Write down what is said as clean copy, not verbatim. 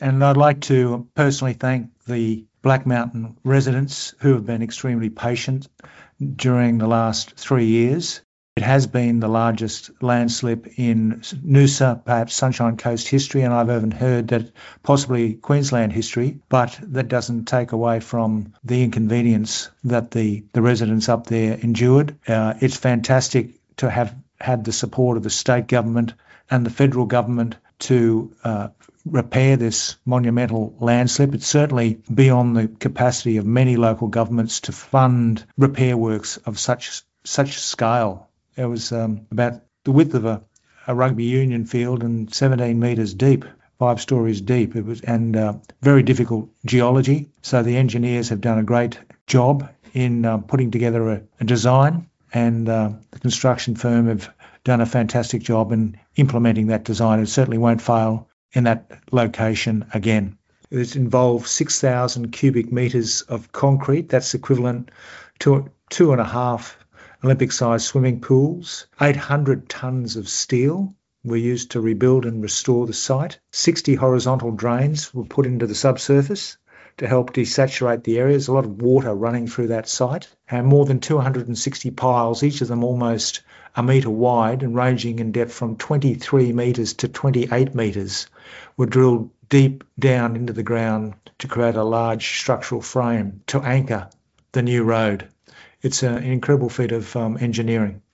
And I'd like to personally thank the Black Mountain residents who have been extremely patient during the last 3 years. It has been the largest landslip in Noosa, perhaps Sunshine Coast history, and I've even heard that possibly Queensland history, but that doesn't take away from the inconvenience that the residents up there endured. It's fantastic to have had the support of the state government and the federal government to repair this monumental landslip. It's certainly beyond the capacity of many local governments to fund repair works of such scale. It was about the width of a rugby union field and 17 metres deep, 5 stories deep. It was very difficult geology. So the engineers have done a great job in putting together a design, and the construction firm have done a fantastic job in implementing that design. It certainly won't fail in that location again. It involved 6,000 cubic metres of concrete. That's equivalent to 2.5 Olympic-sized swimming pools. 800 tonnes of steel were used to rebuild and restore the site. 60 horizontal drains were put into the subsurface to help desaturate the area. There's a lot of water running through that site. And more than 260 piles, each of them almost a metre wide and ranging in depth from 23 metres to 28 metres, were drilled deep down into the ground to create a large structural frame to anchor the new road. It's an incredible feat of engineering.